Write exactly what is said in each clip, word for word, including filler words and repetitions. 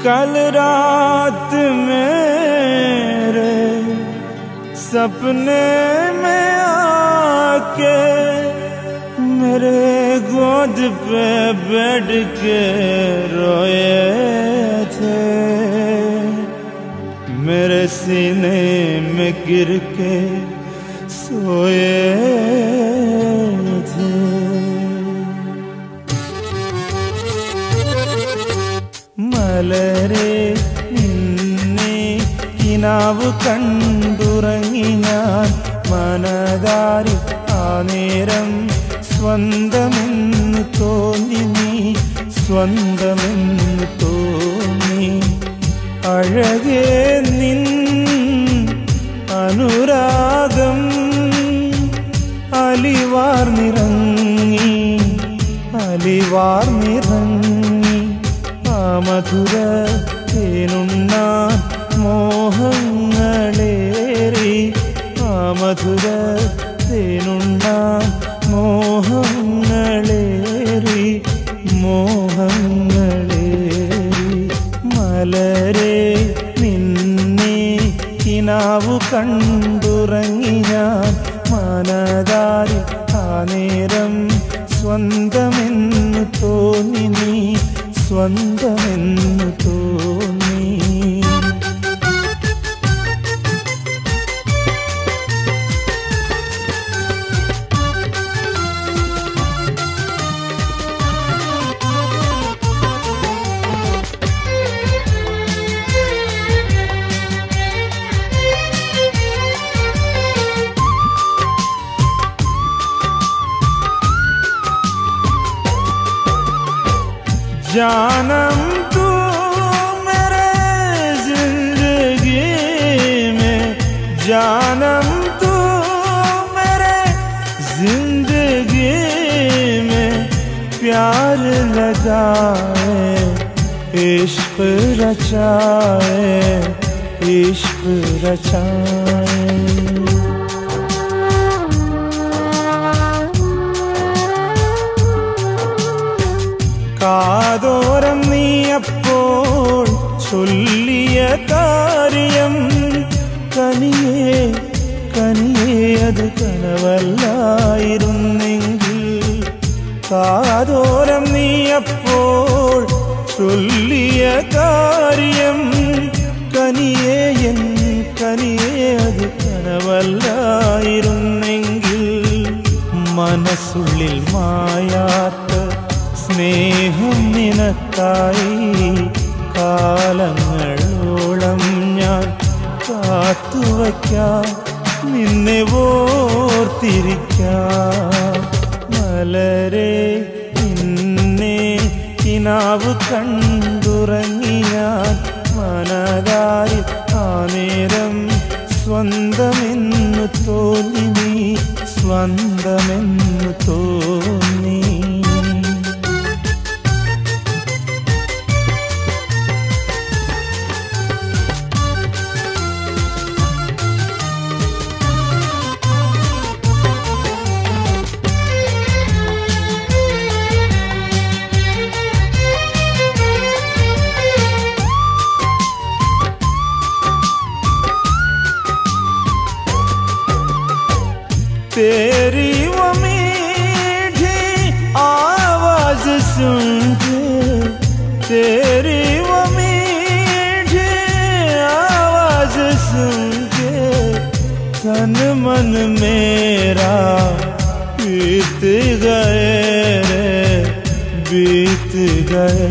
कल रात मेरे सपने में आके मेरे गोद पे बैठ के रोए थे, मेरे सीने में गिर के सोए थे। മലരെ നിന്നെ കിനാവ് കണ്ടുറങ്ങി ഞാൻ മനതാരി ആ നേരം സ്വന്തമെന്ന് തോന്നി നീ സ്വന്തമെന്ന് തോന്നി അഴകേ നിൻ അനുരാഗം അലിവാർന്നിറങ്ങി അലിവാർന്നിറങ്ങി ആ മധുര തേനുണ്ണാൻ മോഹങ്ങളേറി ആ മധുര തേനുണ്ണാൻ മോഹങ്ങളേറി മോഹങ്ങളേറി മലരെ നിന്നെ കിനാവു കണ്ടുറങ്ങി ഞാൻ മനതാരി ആ നേരം സ്വന്തമെന്ന് തോന്നി നീ സ്വന്തമെന്ന് തോന്നി. जानम तू मेरे जिंदगी में, जानम तू मेरे जिंदगी में प्यार लगाए इश्क रचाए इश्क रचाए. കാതോരം നീ അപ്പോൾ ചൊല്ലിയ കാര്യം കനിയേ കനിയേ അത് കനവല്ലായിരുന്നെങ്കിൽ. കാതോരം നീ അപ്പോൾ ചൊല്ലിയ കാര്യം കനിയേ എൻ കനിയേ അത് കനവല്ലായിരുന്നെങ്കിൽ. മനസ്സുള്ളിൽ മായാത്ത സ്നേഹം നിനക്കായി കാലങ്ങളോളം ഞാൻ കാത്തുവയ്ക്കാം നിന്നെ ഓർത്തിരിക്കാം. മലരെ നിന്നെ കിനാവ് കണ്ടുറങ്ങി ഞാൻ മനതാരി ആ നേരം സ്വന്തമെന്ന് തോന്നി നീ സ്വന്തമെന്ന് തോന്നി. तेरी वो मीठी आवाज सुन के, तेरी वो मीठी आवाज सुन के तन मन मेरा बीत गए रे बीत गए.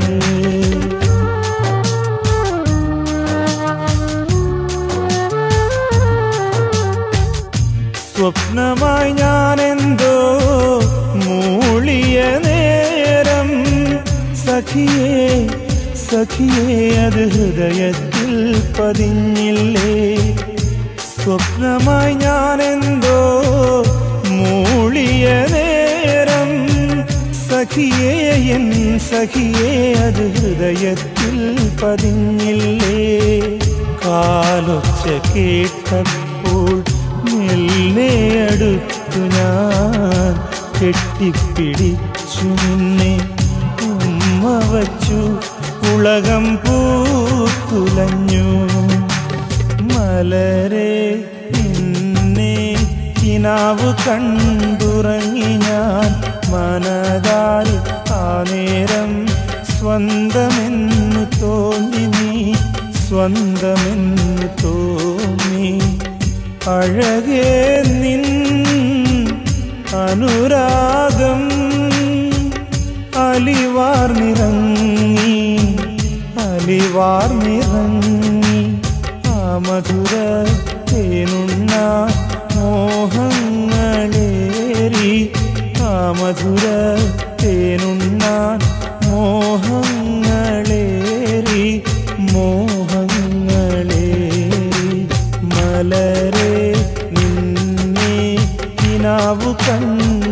സ്വപ്നമായി ഞാനെന്തോ മൂളിയ നേരം സഖിയേ സഖിയേ അത് ഹൃദയത്തിൽ പതിഞ്ഞില്ലേ. സ്വപ്നമായി ഞാനെന്തോ മൂളിയ നേരം സഖിയേ എൻ സഖിയേ അത് ഹൃദയത്തിൽ പതിഞ്ഞില്ലേ. കാലൊച്ച കേട്ടപ്പോൾ മെല്ലെ അടുത്തു ഞാൻ കെട്ടിപ്പിടിച്ചു നിന്നെ ഉമ്മ വച്ചു പുളകം പൂത്തുലഞ്ഞു. മലരെ നിന്നെ കിനാവ് കണ്ടുറങ്ങി ഞാൻ മനതാൽ ആ നേരം സ്വന്തമെന്നു തോന്നി നീ സ്വന്തമെന്നു തോന്നി. അഴകേ നിൻ അനുരാഗം അലിവാർന്നിറങ്ങി അലിവാർന്നിറങ്ങി. ആ മധുര തേനുണ്ണ മോഹങ്ങളേറി ആ മധുര തേനുണ്ണ മോഹങ്ങളേറി മോഹങ്ങളേറി. മലരെ നിന്നെ കിനാവു കണ്ടു